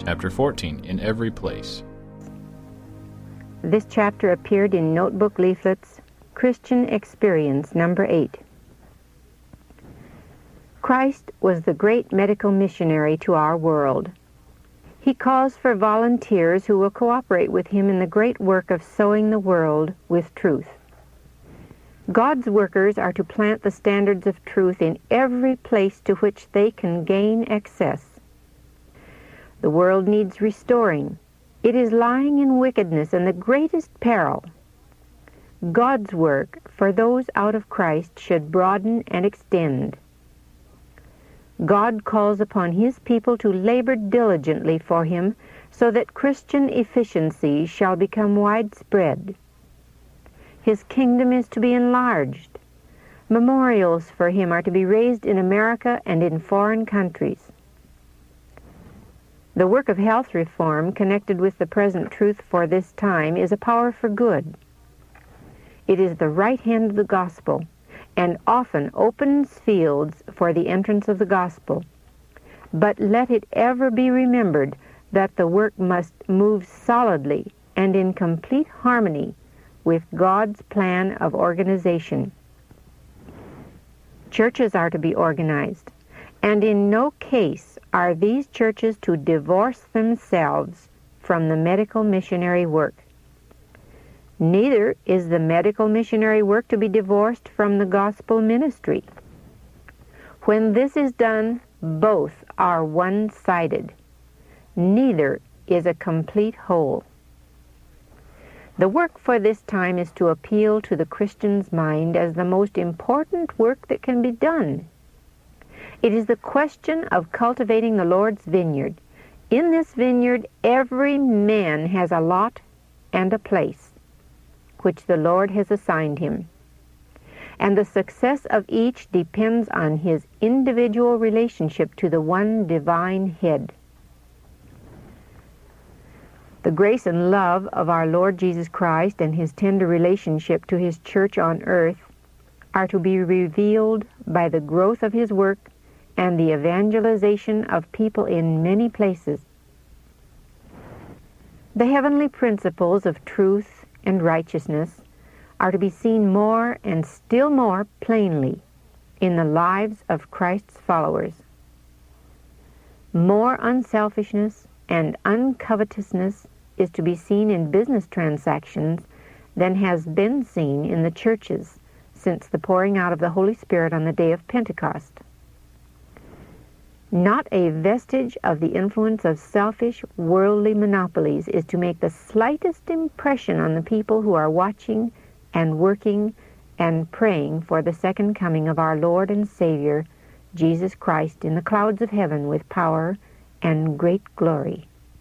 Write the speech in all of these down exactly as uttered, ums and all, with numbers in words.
Chapter fourteen, In Every Place. This chapter appeared in Notebook Leaflets, Christian Experience, number eight. Christ was the great medical missionary to our world. He calls for volunteers who will cooperate with him in the great work of sowing the world with truth. God's workers are to plant the standards of truth in every place to which they can gain access. The world needs restoring. It is lying in wickedness and the greatest peril. God's work for those out of Christ should broaden and extend. God calls upon His people to labor diligently for Him so that Christian efficiency shall become widespread. His kingdom is to be enlarged. Memorials for Him are to be raised in America and in foreign countries. The work of health reform connected with the present truth for this time is a power for good. It is the right hand of the gospel, and often opens fields for the entrance of the gospel. But let it ever be remembered that the work must move solidly and in complete harmony with God's plan of organization. Churches are to be organized, and in no case are these churches to divorce themselves from the medical missionary work. Neither is the medical missionary work to be divorced from the gospel ministry. When this is done, both are one-sided. Neither is a complete whole. The work for this time is to appeal to the Christian's mind as the most important work that can be done. It is the question of cultivating the Lord's vineyard. In this vineyard, every man has a lot and a place, which the Lord has assigned him. And the success of each depends on his individual relationship to the one divine head. The grace and love of our Lord Jesus Christ and His tender relationship to His church on earth are to be revealed by the growth of His work and the evangelization of people in many places. The heavenly principles of truth and righteousness are to be seen more and still more plainly in the lives of Christ's followers. More unselfishness and uncovetousness is to be seen in business transactions than has been seen in the churches since the pouring out of the Holy Spirit on the day of Pentecost. Not a vestige of the influence of selfish, worldly monopolies is to make the slightest impression on the people who are watching and working and praying for the second coming of our Lord and Savior, Jesus Christ, in the clouds of heaven with power and great glory.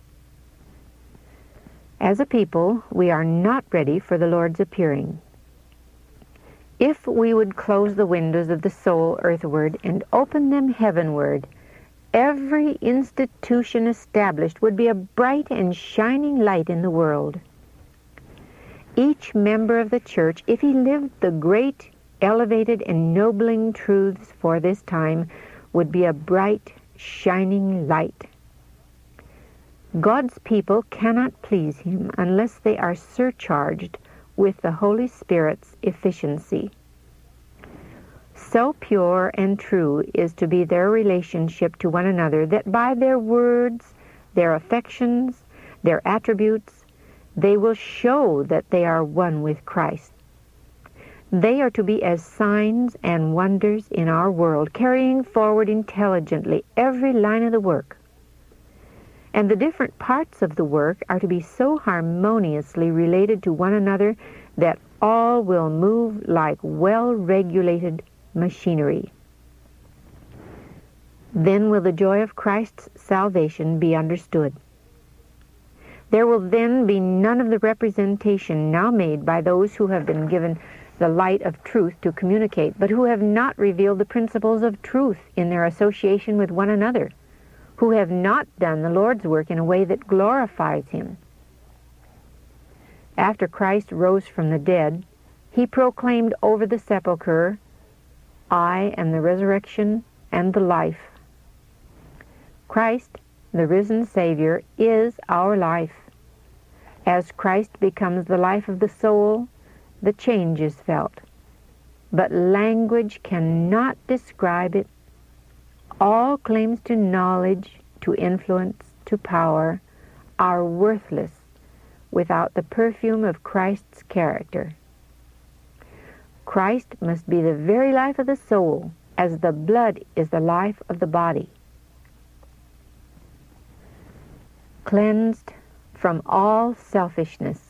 As a people, we are not ready for the Lord's appearing. If we would close the windows of the soul earthward and open them heavenward, every institution established would be a bright and shining light in the world. Each member of the church, if he lived the great, elevated, ennobling truths for this time, would be a bright, shining light. God's people cannot please Him unless they are surcharged with the Holy Spirit's efficiency. So pure and true is to be their relationship to one another that by their words, their affections, their attributes, they will show that they are one with Christ. They are to be as signs and wonders in our world, carrying forward intelligently every line of the work. And the different parts of the work are to be so harmoniously related to one another that all will move like well-regulated machinery. Then will the joy of Christ's salvation be understood. There will then be none of the representation now made by those who have been given the light of truth to communicate, but who have not revealed the principles of truth in their association with one another, who have not done the Lord's work in a way that glorifies Him. After Christ rose from the dead, He proclaimed over the sepulchre, "I am the resurrection and the life." Christ the risen Savior, is our life. As Christ becomes the life of the soul, the change is felt. But language cannot describe it. All claims to knowledge, to influence, to power are worthless without the perfume of Christ's character. Christ must be the very life of the soul, as the blood is the life of the body. Cleansed from all selfishness.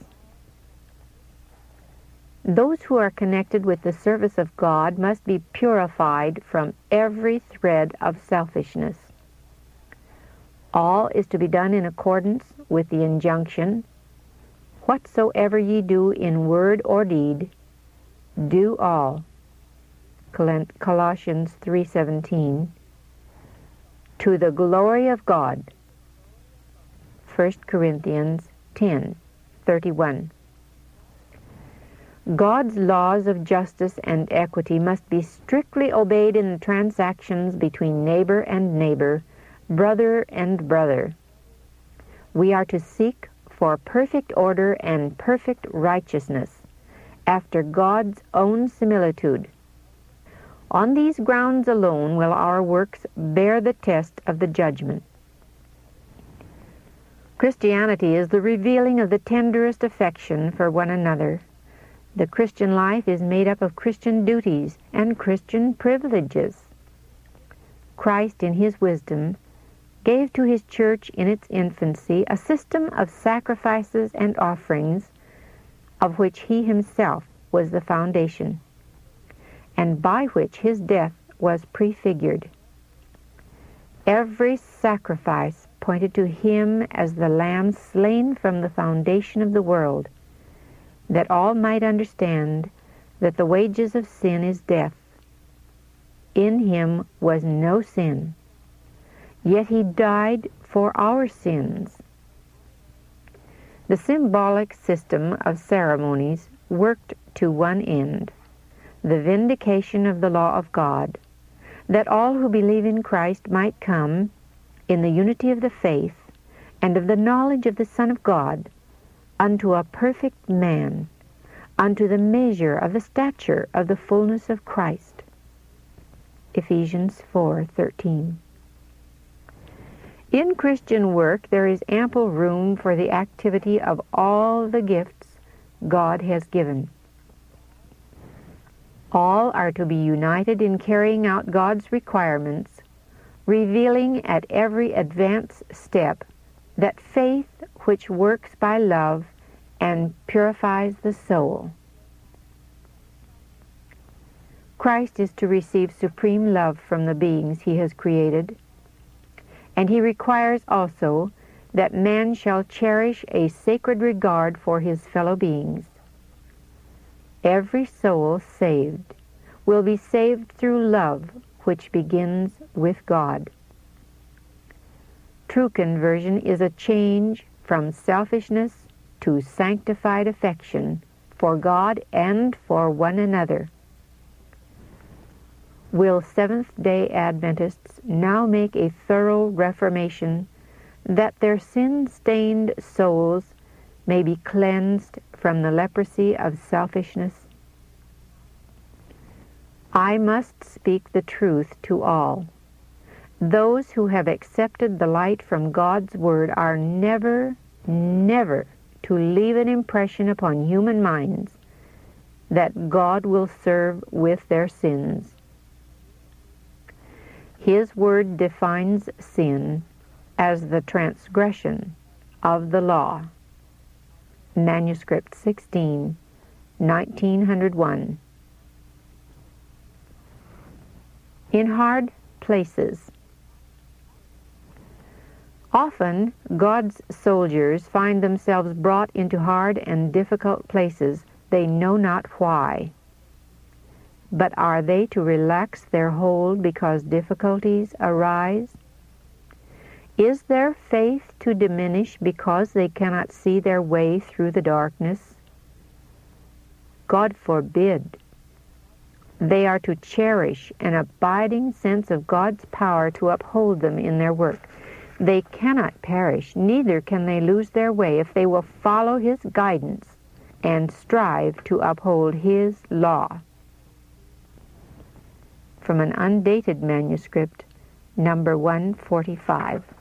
Those who are connected with the service of God must be purified from every thread of selfishness. All is to be done in accordance with the injunction, "Whatsoever ye do in word or deed, do all," Colossians three seventeen, "to the glory of God," First Corinthians ten thirty-one. God's laws of justice and equity must be strictly obeyed in the transactions between neighbor and neighbor, brother and brother. We are to seek for perfect order and perfect righteousness, after God's own similitude. On these grounds alone will our works bear the test of the judgment. Christianity is the revealing of the tenderest affection for one another. The Christian life is made up of Christian duties and Christian privileges. Christ, in his wisdom, gave to his church in its infancy a system of sacrifices and offerings of which he himself was the foundation, and by which his death was prefigured. Every sacrifice pointed to him as the Lamb slain from the foundation of the world, that all might understand that the wages of sin is death. In him was no sin, yet he died for our sins. The symbolic system of ceremonies worked to one end, the vindication of the law of God, that all who believe in Christ might come, in the unity of the faith and of the knowledge of the Son of God, unto a perfect man, unto the measure of the stature of the fullness of Christ. Ephesians four thirteen. In Christian work there is ample room for the activity of all the gifts God has given. All are to be united in carrying out God's requirements, revealing at every advance step that faith which works by love and purifies the soul. Christ is to receive supreme love from the beings he has created, and he requires also that man shall cherish a sacred regard for his fellow beings. Every soul saved will be saved through love, which begins with God. True conversion is a change from selfishness to sanctified affection for God and for one another. Will Seventh-day Adventists now make a thorough reformation that their sin-stained souls may be cleansed from the leprosy of selfishness? I must speak the truth to all. Those who have accepted the light from God's Word are never, never to leave an impression upon human minds that God will serve with their sins. His Word defines sin as the transgression of the law. Manuscript sixteen, nineteen oh one. In hard places. Often, God's soldiers find themselves brought into hard and difficult places, they know not why. But are they to relax their hold because difficulties arise? Is their faith to diminish because they cannot see their way through the darkness? God forbid. They are to cherish an abiding sense of God's power to uphold them in their work. They cannot perish, neither can they lose their way if they will follow His guidance and strive to uphold His law. From an undated manuscript, number one forty-five.